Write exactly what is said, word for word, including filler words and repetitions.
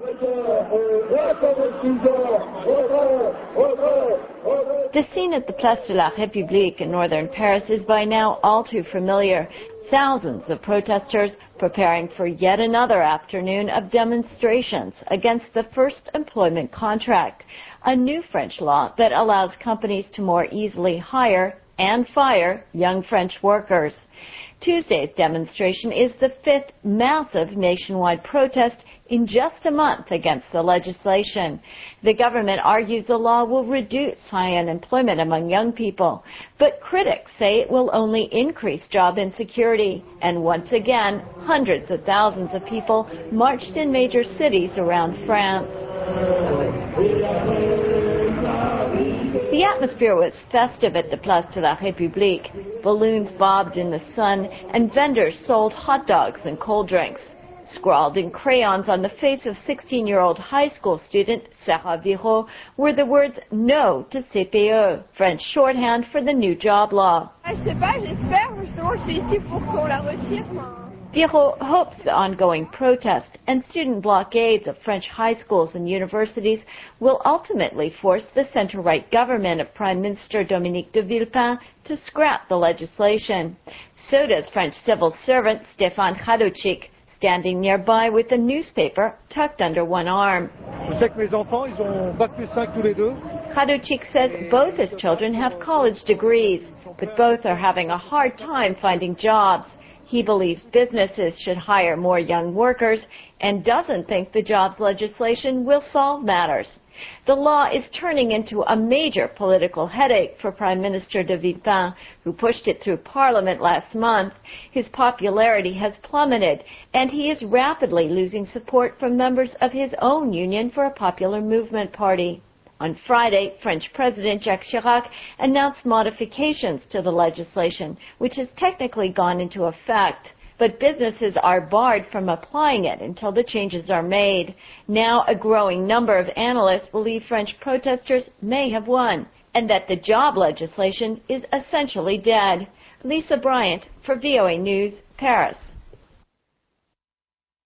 The scene at the Place de la République in northern Paris is by now all too familiar. Thousands of protesters preparing for yet another afternoon of demonstrations against the first employment contract, a new French law that allows companies to more easily hire and fire young French workers. Tuesday's demonstration is the fifth massive nationwide protest in just a month against the legislation. The government argues the law will reduce high unemployment among young people, but critics say it will only increase job insecurity. And once again, hundreds of thousands of people marched in major cities around France. The atmosphere was festive at the Place de la République. Balloons bobbed in the sun, and vendors sold hot dogs and cold drinks. Scrawled in crayons on the face of sixteen-year-old high school student Sarah Viraud were the words "No to C P E," French shorthand for the new job law. Viraud hopes the ongoing protests and student blockades of French high schools and universities will ultimately force the centre-right government of Prime Minister Dominique de Villepin to scrap the legislation. So does French civil servant Stéphane Khadouchik, standing nearby with a newspaper tucked under one arm. Khadouchik says both his children have college degrees, but both are having a hard time finding jobs. He believes businesses should hire more young workers and doesn't think the jobs legislation will solve matters. The law is turning into a major political headache for Prime Minister de Villepin, who pushed it through Parliament last month. His popularity has plummeted, and he is rapidly losing support from members of his own Union for a Popular Movement party. On Friday, French President Jacques Chirac announced modifications to the legislation, which has technically gone into effect. But businesses are barred from applying it until the changes are made. Now, a growing number of analysts believe French protesters may have won, and that the job legislation is essentially dead. Lisa Bryant for V O A News, Paris.